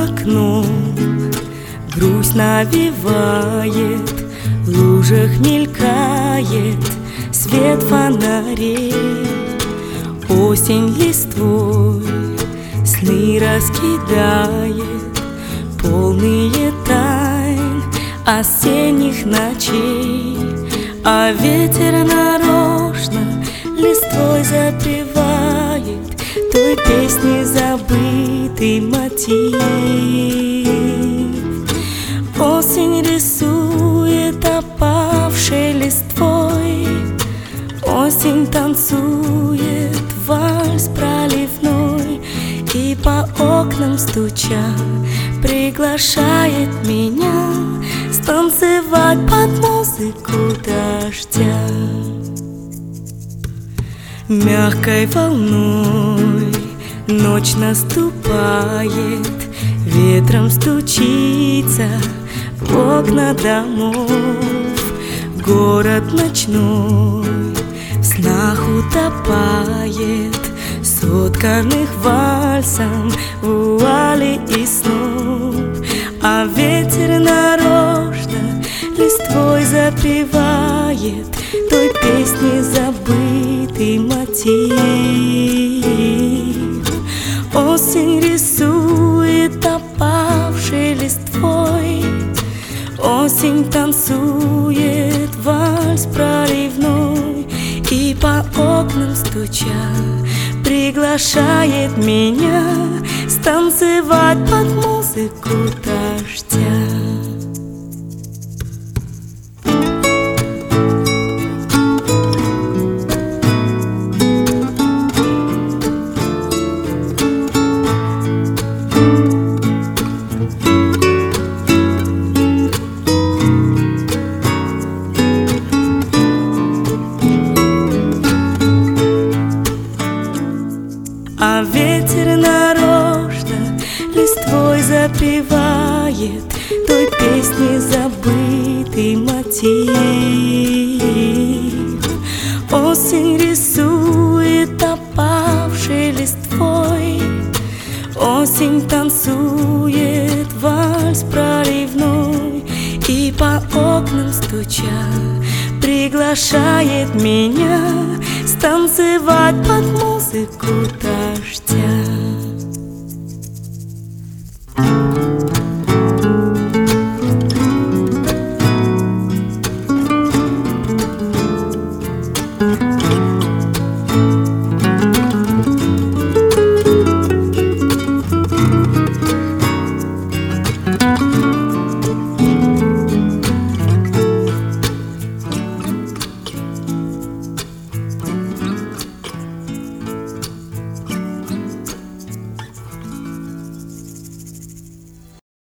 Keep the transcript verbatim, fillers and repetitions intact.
окном грусть навевает, в лужах мелькает свет фонарей. Осень листвой сны раскидает, полные тайн осенних ночей. А ветер нарочно листвой запевает той песни забытый мотив. Осень рисует опавшей листвой, осень танцует вальс проливной, и по окнам стуча приглашает меня станцевать под музыку дождя. Мягкой волной ночь наступает, ветром стучится в окна домов. Город ночной в снах утопает, сотканных вальсом вуали и снов. А ветер нарочно листвой запевает той песни забытый мотив. Осень рисует опавшей листвой, осень танцует вальс проливной, и по окнам стуча приглашает меня станцевать под музыку дождя. А ветер нарочно листвой запевает той песни забытый мотив. Осень рисует опавшей листвой, осень танцует вальс проливной, и по окнам стуча приглашает меня станцевать под музыку дождя.